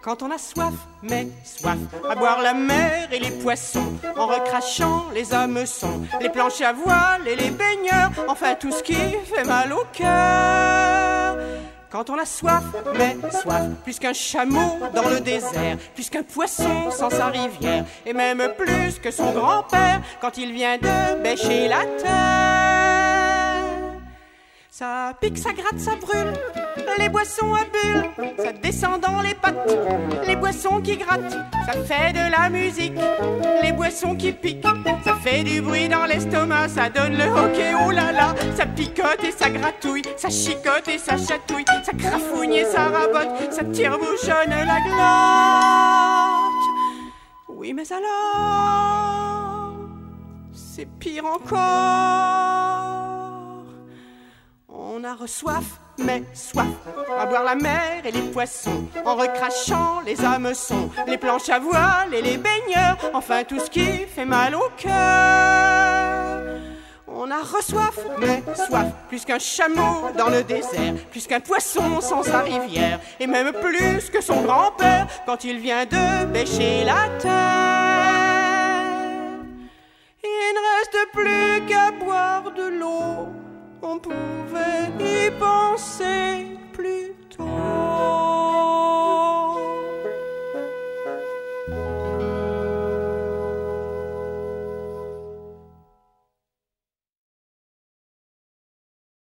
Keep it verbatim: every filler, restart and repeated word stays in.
Quand on a soif, mais soif, à boire la mer et les poissons, en recrachant les hameçons, les planches à voile et les baigneurs, enfin tout ce qui fait mal au cœur. Quand on a soif, mais soif, plus qu'un chameau dans le désert, plus qu'un poisson sans sa rivière, et même plus que son grand-père quand il vient de bêcher la terre. Ça pique, ça gratte, ça brûle, les boissons à bulles, ça descend dans les pattes, les boissons qui grattent, ça fait de la musique, les boissons qui piquent, ça fait du bruit dans l'estomac, ça donne le hockey, oh là là, ça picote et ça gratouille, ça chicote et ça chatouille, ça crafouille et ça rabote, ça tire-bouchonne la glotte. Oui, mais alors, c'est pire encore. On a reçoif, mais soif, à boire la mer et les poissons, en recrachant les hameçons, les planches à voile et les baigneurs, enfin tout ce qui fait mal au cœur. On a reçoif, mais soif, plus qu'un chameau dans le désert, plus qu'un poisson sans sa rivière, et même plus que son grand-père quand il vient de bêcher la terre.